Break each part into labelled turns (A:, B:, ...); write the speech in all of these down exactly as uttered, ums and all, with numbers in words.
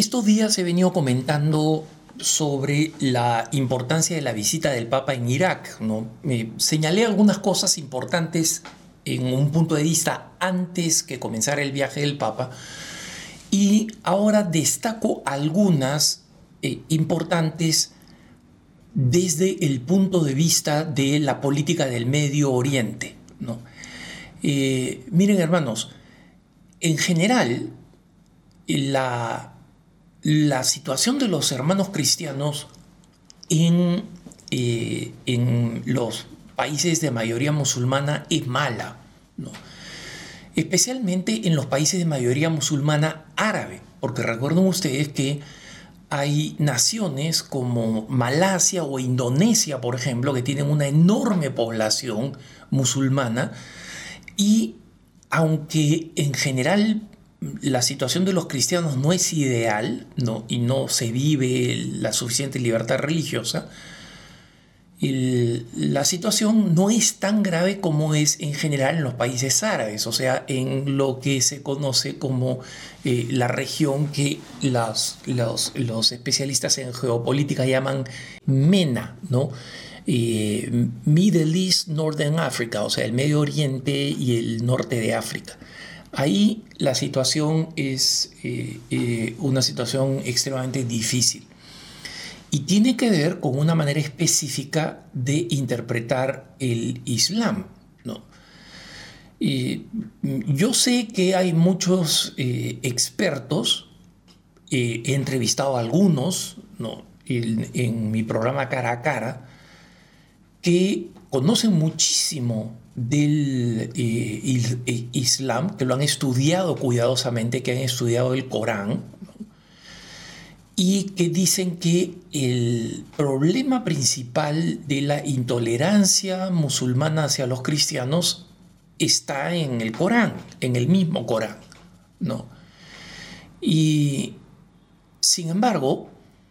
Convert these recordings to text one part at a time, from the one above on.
A: Estos días he venido comentando sobre la importancia de la visita del Papa en Irak, ¿no? Eh, señalé algunas cosas importantes en un punto de vista antes que comenzara el viaje del Papa y ahora destaco algunas eh, importantes desde el punto de vista de la política del Medio Oriente, ¿no? Eh, miren, hermanos, en general la La situación de los hermanos cristianos en, eh, en los países de mayoría musulmana es mala, ¿no? Especialmente en los países de mayoría musulmana árabe, porque recuerden ustedes que hay naciones como Malasia o Indonesia, por ejemplo, que tienen una enorme población musulmana y aunque en general la situación de los cristianos no es ideal, ¿no? Y no se vive la suficiente libertad religiosa, el, la situación no es tan grave como es en general en los países árabes, o sea, en lo que se conoce como eh, la región que las, los, los especialistas en geopolítica llaman MENA, ¿no? Eh, Middle East, Northern Africa, o sea, el Medio Oriente y el norte de África. Ahí la situación es eh, eh, una situación extremadamente difícil y tiene que ver con una manera específica de interpretar el Islam, ¿no? Y yo sé que hay muchos eh, expertos, eh, he entrevistado a algunos, ¿no? en, en mi programa Cara a Cara, que conocen muchísimo del eh, Islam, que lo han estudiado cuidadosamente, que han estudiado el Corán, ¿no? Y que dicen que el problema principal de la intolerancia musulmana hacia los cristianos está en el Corán, en el mismo Corán, ¿no? Y sin embargo,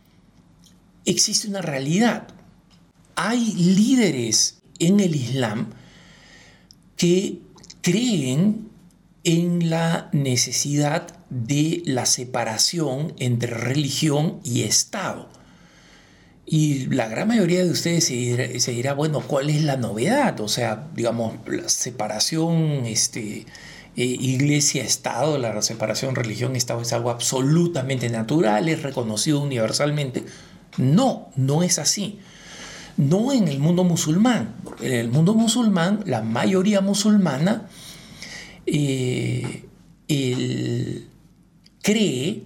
A: existe una realidad. Hay líderes en el Islam que creen en la necesidad de la separación entre religión y Estado. Y la gran mayoría de ustedes se dirá, se dirá bueno, ¿cuál es la novedad? O sea, digamos, la separación este, eh, iglesia-Estado, la separación religión-Estado es algo absolutamente natural, es reconocido universalmente. No, no es así. No en el mundo musulmán. En el mundo musulmán, la mayoría musulmana eh, el, cree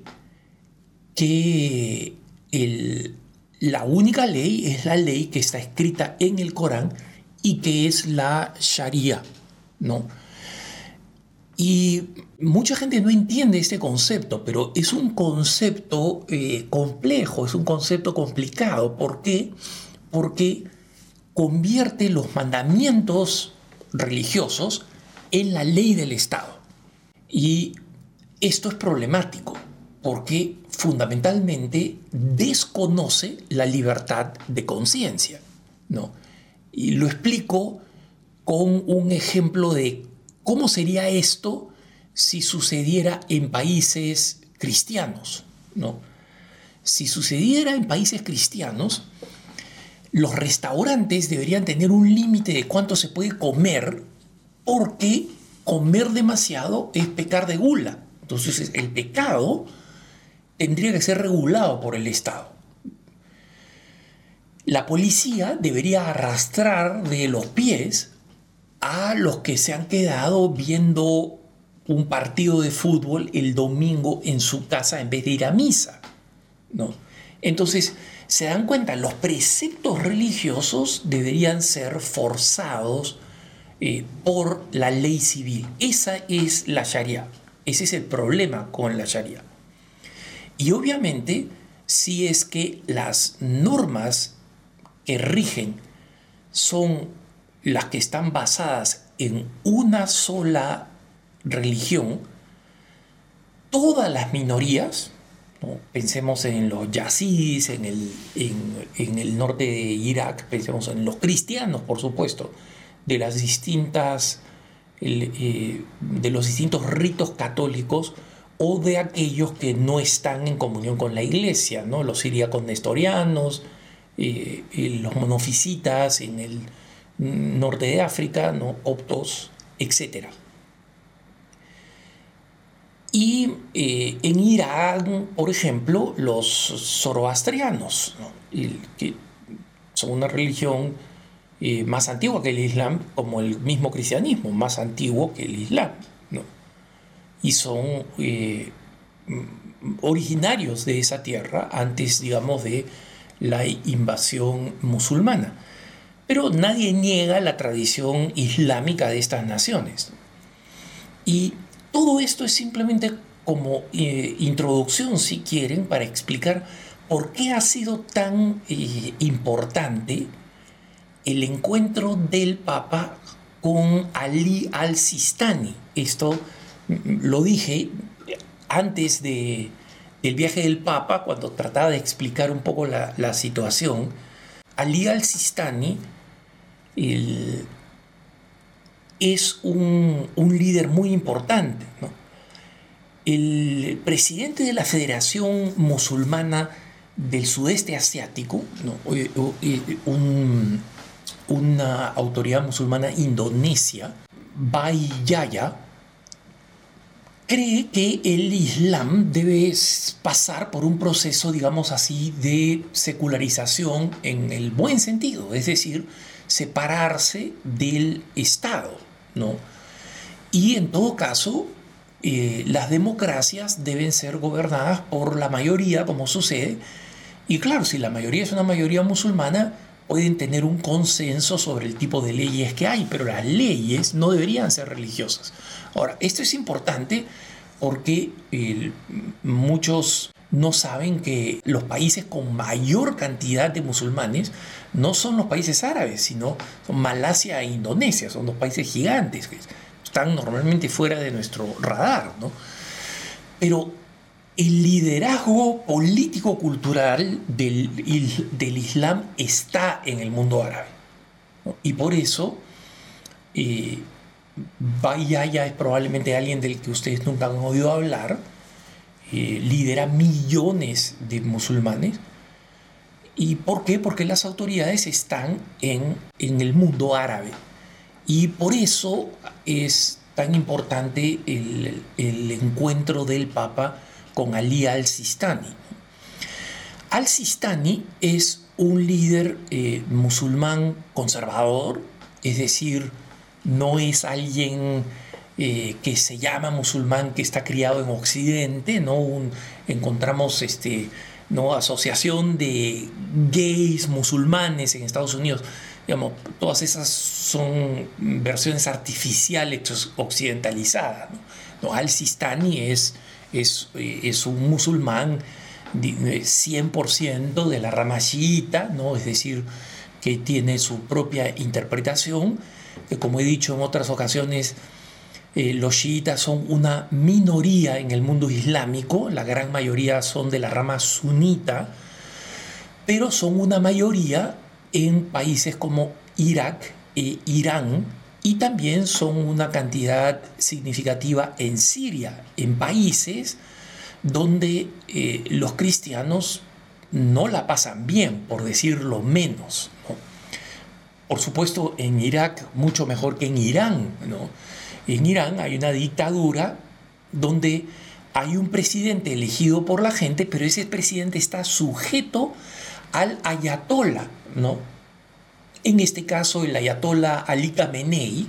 A: que el, la única ley es la ley que está escrita en el Corán y que es la Sharia, ¿no? Y mucha gente no entiende este concepto, pero es un concepto eh, complejo, es un concepto complicado. ¿Por qué? Porque convierte los mandamientos religiosos en la ley del Estado. Y esto es problemático porque fundamentalmente desconoce la libertad de conciencia, ¿no? Y lo explico con un ejemplo de cómo sería esto si sucediera en países cristianos, ¿no? Si sucediera en países cristianos, los restaurantes deberían tener un límite de cuánto se puede comer porque comer demasiado es pecar de gula. Entonces el pecado tendría que ser regulado por el Estado. La policía debería arrastrar de los pies a los que se han quedado viendo un partido de fútbol el domingo en su casa en vez de ir a misa, ¿no? Entonces, se dan cuenta, los preceptos religiosos deberían ser forzados eh, por la ley civil. Esa es la Sharia. Ese es el problema con la Sharia. Y obviamente, si es que las normas que rigen son las que están basadas en una sola religión, todas las minorías, ¿no? Pensemos en los yazidis, en el, en, en el norte de Irak, pensemos en los cristianos, por supuesto, de las distintas, el, eh, de los distintos ritos católicos o de aquellos que no están en comunión con la iglesia, ¿no? Los siríacos nestorianos, eh, eh, los monofisitas en el norte de África, ¿no? Coptos, etcétera. Y eh, en Irán, por ejemplo, los zoroastrianos, ¿no? Y que son una religión eh, más antigua que el Islam, como el mismo cristianismo, más antiguo que el Islam, ¿no? Y son eh, originarios de esa tierra antes, digamos, de la invasión musulmana. Pero nadie niega la tradición islámica de estas naciones. Y todo esto es simplemente como eh, introducción, si quieren, para explicar por qué ha sido tan eh, importante el encuentro del Papa con Ali al-Sistani. Esto mm, lo dije antes de, del viaje del Papa, cuando trataba de explicar un poco la, la situación. Ali al-Sistani el, es un, un líder muy importante, ¿no? El presidente de la Federación Musulmana del Sudeste Asiático, ¿no? un, una autoridad musulmana indonesia, Baiyaya, cree que el Islam debe pasar por un proceso, digamos así, de secularización en el buen sentido, es decir, separarse del Estado, ¿no? Y en todo caso, eh, las democracias deben ser gobernadas por la mayoría, como sucede. Y claro, si la mayoría es una mayoría musulmana, pueden tener un consenso sobre el tipo de leyes que hay, pero las leyes no deberían ser religiosas. Ahora, esto es importante porque eh, muchos no saben que los países con mayor cantidad de musulmanes no son los países árabes, sino son Malasia e Indonesia, son dos países gigantes que están normalmente fuera de nuestro radar, ¿no? Pero el liderazgo político-cultural del, del Islam está en el mundo árabe, ¿no? Y por eso eh, Baiyaya es probablemente alguien del que ustedes nunca han oído hablar. Eh, lidera millones de musulmanes. ¿Y por qué? Porque las autoridades están en, en el mundo árabe. Y por eso es tan importante el, el encuentro del Papa con Ali al-Sistani. Al-Sistani es un líder eh, musulmán conservador, es decir, no es alguien eh, que se llama musulmán que está criado en Occidente, ¿no? Un, encontramos este, ¿no? asociación de gays musulmanes en Estados Unidos. Digamos, todas esas son versiones artificiales occidentalizadas, ¿no? No, Al-Sistani es, es, es un musulmán cien por ciento de la rama chiita, ¿no? Es decir, que tiene su propia interpretación, que como he dicho en otras ocasiones, eh, los chiitas son una minoría en el mundo islámico, la gran mayoría son de la rama sunita, pero son una mayoría en países como Irak e Irán, y también son una cantidad significativa en Siria, en países donde eh, los cristianos no la pasan bien, por decirlo menos, ¿no? Por supuesto, en Irak mucho mejor que en Irán, ¿no? En Irán hay una dictadura donde hay un presidente elegido por la gente, pero ese presidente está sujeto al ayatollah, ¿no? En este caso, el ayatollah Ali Khamenei,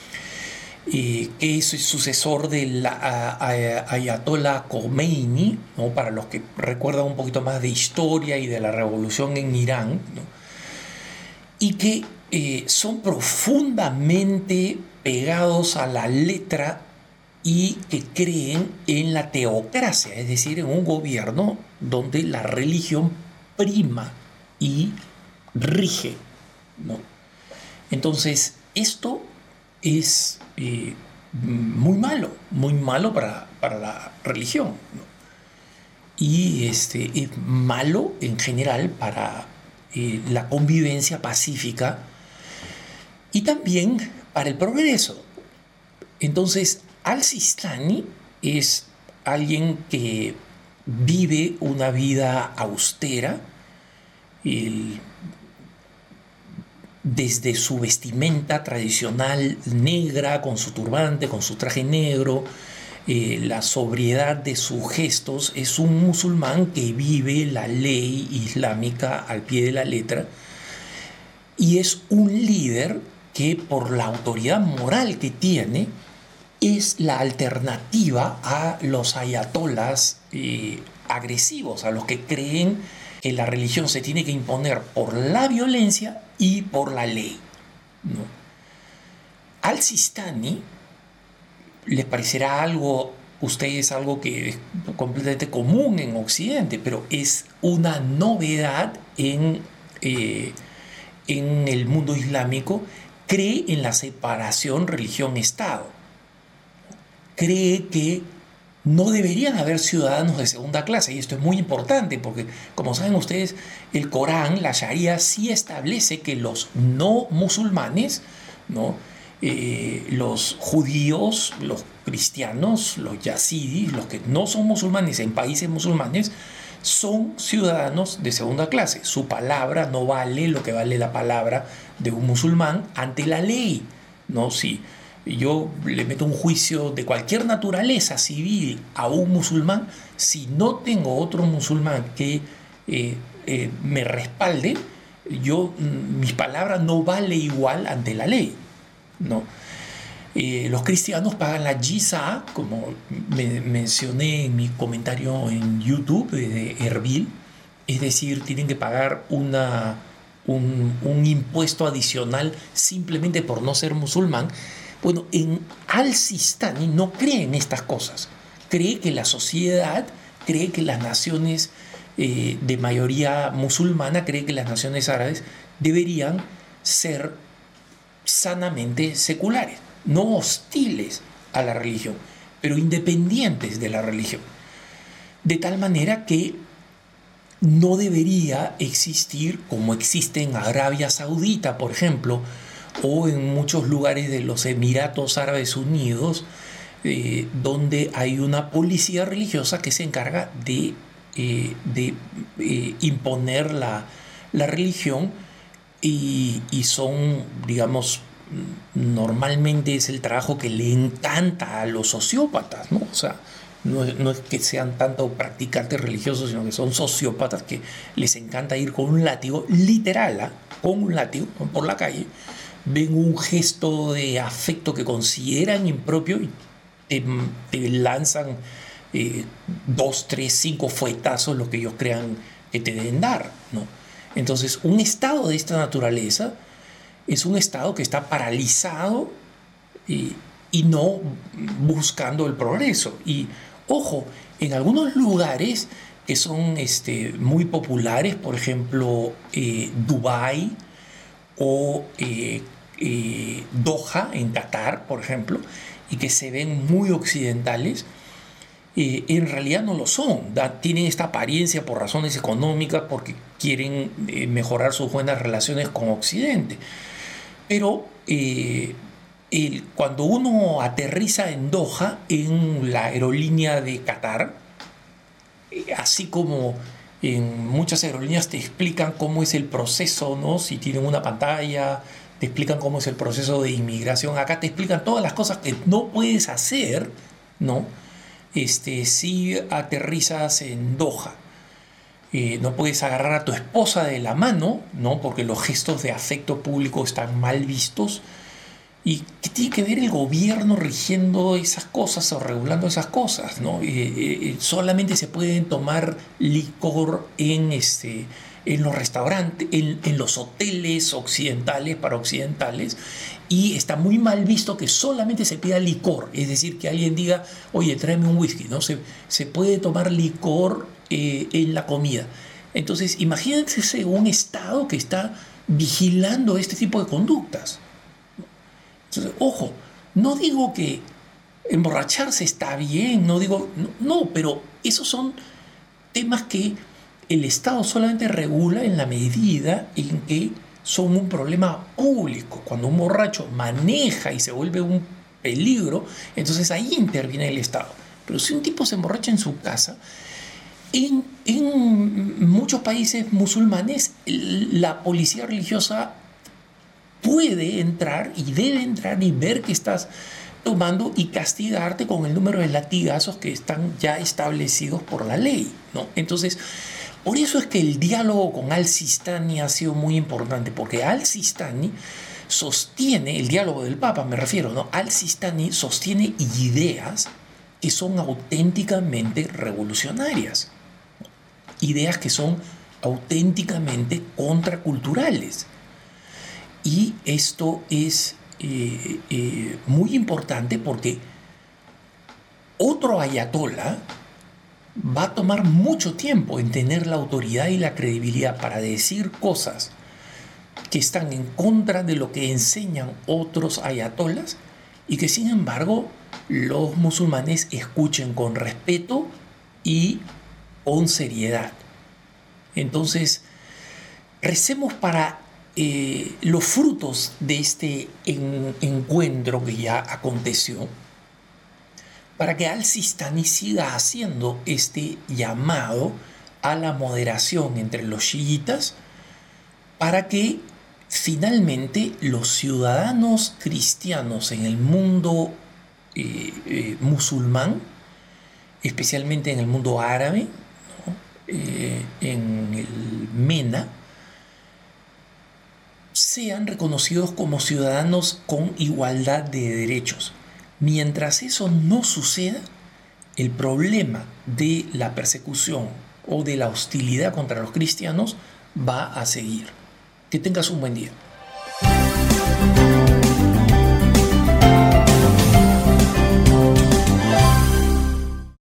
A: eh, que es sucesor del ayatollah Khomeini, ¿no? Para los que recuerdan un poquito más de historia y de la revolución en Irán, ¿no? Y que eh, son profundamente pegados a la letra y que creen en la teocracia, es decir, en un gobierno donde la religión prima y rige, ¿no? Entonces, esto es eh, muy malo, muy malo para, para la religión, ¿no? Y este, es malo en general para eh, la convivencia pacífica y también para el progreso. Entonces, Al-Sistani es alguien que vive una vida austera, el, desde su vestimenta tradicional negra, con su turbante, con su traje negro, eh, la sobriedad de sus gestos, es un musulmán que vive la ley islámica al pie de la letra, y es un líder que, por la autoridad moral que tiene, es la alternativa a los ayatolás eh, agresivos, a los que creen que la religión se tiene que imponer por la violencia y por la ley, ¿no? Al-Sistani les parecerá algo, ustedes, algo que es completamente común en Occidente, pero es una novedad en, eh, en el mundo islámico. Cree en la separación religión-Estado. Cree que no deberían haber ciudadanos de segunda clase, y esto es muy importante porque, como saben ustedes, el Corán, la Sharia, sí establece que los no musulmanes, ¿no? eh, los judíos, los cristianos, los yazidis, los que no son musulmanes en países musulmanes, son ciudadanos de segunda clase. Su palabra no vale lo que vale la palabra de un musulmán ante la ley, ¿no? Si yo le meto un juicio de cualquier naturaleza civil a un musulmán, si no tengo otro musulmán que eh, eh, me respalde, yo, mis palabras no vale igual ante la ley, ¿no? Eh, los cristianos pagan la jizya, como me mencioné en mi comentario en YouTube de Erbil, es decir, tienen que pagar una, un, un impuesto adicional simplemente por no ser musulmán. Bueno, en Al-Sistani no cree en estas cosas. Cree que la sociedad, cree que las naciones eh, de mayoría musulmana, cree que las naciones árabes deberían ser sanamente seculares, no hostiles a la religión, pero independientes de la religión. De tal manera que no debería existir, como existe en Arabia Saudita, por ejemplo, o en muchos lugares de los Emiratos Árabes Unidos, eh, donde hay una policía religiosa que se encarga de, eh, de eh, imponer la, la religión, y, y son, digamos, normalmente es el trabajo que le encanta a los sociópatas, ¿no? O sea, no, no es que sean tanto practicantes religiosos, sino que son sociópatas que les encanta ir con un látigo, literal, ¿eh? con un látigo por la calle, ven un gesto de afecto que consideran impropio y te, te lanzan eh, dos, tres, cinco fuetazos, lo que ellos crean que te deben dar, ¿no? Entonces, un estado de esta naturaleza es un estado que está paralizado y, y no buscando el progreso. Y, ojo, en algunos lugares que son este, muy populares, por ejemplo, eh, Dubái o eh, eh, Doha, en Qatar, por ejemplo, y que se ven muy occidentales, eh, en realidad no lo son. Da, tienen esta apariencia por razones económicas, porque quieren eh, mejorar sus buenas relaciones con Occidente. Pero eh, el, cuando uno aterriza en Doha, en la aerolínea de Qatar, eh, así como en muchas aerolíneas te explican cómo es el proceso, ¿no? Si tienen una pantalla, te explican cómo es el proceso de inmigración. Acá te explican todas las cosas que no puedes hacer, ¿no? Este, si aterrizas en Doha. Eh, no puedes agarrar a tu esposa de la mano, ¿no? Porque los gestos de afecto público están mal vistos. ¿Y qué tiene que ver el gobierno rigiendo esas cosas o regulando esas cosas, ¿no? Eh, eh, solamente se pueden tomar licor en, este, en los restaurantes, en, en los hoteles occidentales para occidentales, y está muy mal visto que solamente se pida licor, es decir, que alguien diga, oye, tráeme un whisky, ¿no? Se, se puede tomar licor eh, en la comida. Entonces, imagínense un Estado que está vigilando este tipo de conductas. Entonces, ojo, no digo que emborracharse está bien, no digo, no, no, pero esos son temas que el Estado solamente regula en la medida en que son un problema público. Cuando un borracho maneja y se vuelve un peligro, entonces ahí interviene el Estado. Pero si un tipo se emborracha en su casa, en, en muchos países musulmanes la policía religiosa puede entrar y debe entrar y ver que estás tomando y castigarte con el número de latigazos que están ya establecidos por la ley, ¿no? Entonces, por eso es que el diálogo con Al-Sistani ha sido muy importante, porque Al-Sistani sostiene, el diálogo del Papa me refiero, ¿no? Al-Sistani sostiene ideas que son auténticamente revolucionarias, ideas que son auténticamente contraculturales. Y esto es eh, eh, muy importante porque otro ayatolá va a tomar mucho tiempo en tener la autoridad y la credibilidad para decir cosas que están en contra de lo que enseñan otros ayatolás y que sin embargo los musulmanes escuchen con respeto y con seriedad. Entonces, recemos para eh, los frutos de este en, encuentro que ya aconteció, para que Al-Sistani siga haciendo este llamado a la moderación entre los chiitas, para que finalmente los ciudadanos cristianos en el mundo eh, eh, musulmán, especialmente en el mundo árabe, ¿no? eh, en el MENA, sean reconocidos como ciudadanos con igualdad de derechos. Mientras eso no suceda, el problema de la persecución o de la hostilidad contra los cristianos va a seguir. Que tengas un buen día.